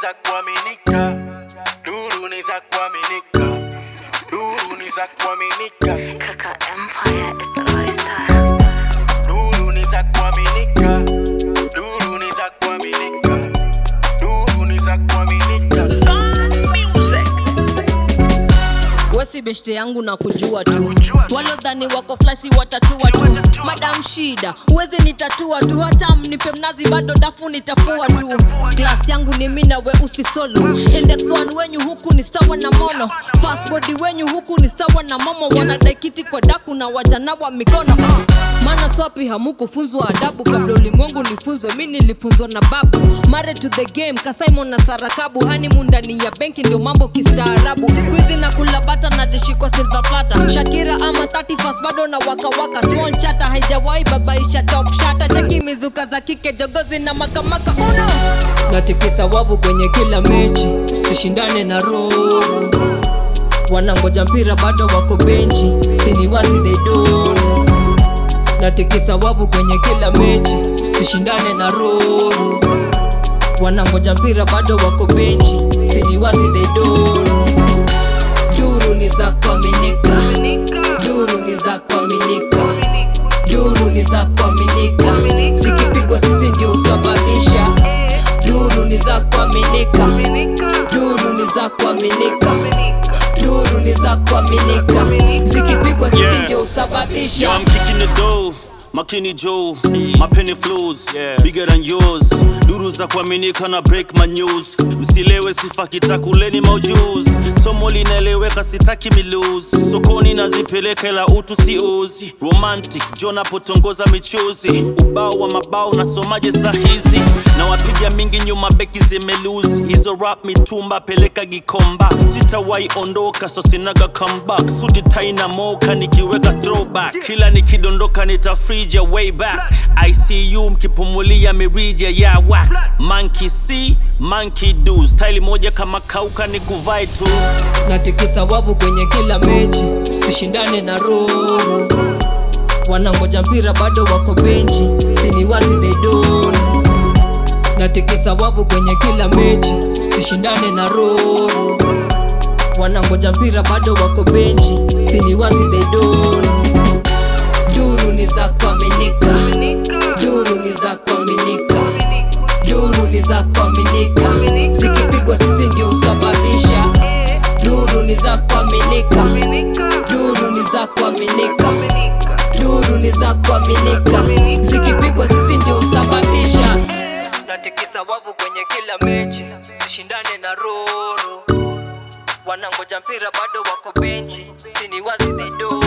za kuaminika, duru ni za kuaminika, duru ni za kuaminika. Kaka Empire is the lifestyle. Duru ni za kuaminika, duru ni za kuaminika, duru ni za kuaminika. Wesi beshte yangu na kujua tu, walodhani wako flasi watatua tu. Madam shida, uwezi nitatua tu. Hata mnipe mnazi bado dafu nitafua tu. Class yangu ni mina we usisolo. Index 1 wenyu huku ni sawa na mono. Fast body wenyu huku ni sawa na momo. Wanadai kiti kwa daku na wajana wa mikono. Mana swapi hamuku funzwa adabu. Kabla ulimwengu nifunzwe, mimi nilifunzwa na babu. Married to the game, Kasaimon na Sarakabu. Honeymoon ndani ya benki ndio mambo kistaarabu. Squeezy na kulabata na dishi kwa silver platter. Shakira ama 31st bado na waka waka. Small chata haijawahi babaisha top shata. Cheki mizuka za kike jogozi na makamaka uno. Natikisa wavu kwenye kila mechi, sishindane na roro. Wanangoja mpira bado wako benchi, siniwazi they don't. Natikisa wavu kwenye kila mechi, sishindane na roro. Wanangoja mpira bado wako benchi, siniwazi they don't. Duru ni za kuaminika, duru ni za kuaminika, duru ni za kuaminika. Zikipigwa sisi ndio usababisha. Duru ni za kuaminika, duru ni za kuaminika, duru ni za kuaminika. Zikipigwa sisi ndio usababisha. Yo, I'm kicking the door, Makini Joe, my penny flows, bigger than yours. Duru za kuaminika na break my news. Msilewe sifa kitakuleni maujuz. Somo linaeleweka sitaki miluz. Sokoni nazipeleka ila utu siuzi. Romantic, Jona potongoza michuzi. Ubao wa mabao nasomaje saa hizi. Na wapiga mingi nyuma beki zimeluzi. Hizo rap mitumba peleka Gikomba. Sitawai ondoka so sinaga comeback. Suti tai na moka nikiweka throwback. Kila nikidondoka nitafree way back. I see you mkipumulia mirija ya whack. Monkey see, monkey do. Style moja kama kauka ni kuvai tu. Natikisa wavu kwenye kila mechi, sishindane na roro. Wanangoja mpira bado wako benchi, siniwazi they don't. Natikisa wavu kwenye kila mechi, sishindane na roro. Wanangoja mpira bado wako benchi, siniwazi they don't. Duru ni za kuaminika, duru ni za kuaminika, duru ni za kuaminika. Zikipigwa sisi ndio usababisha. Duru ni za kuaminika, duru ni za kuaminika, duru ni za kuaminika. Zikipigwa sisi ndio usababisha. Natikisa wavu kwenye kila mechi, sishindane na roro. Wanangoja mpira bado wako benchi, siniwazi they don't.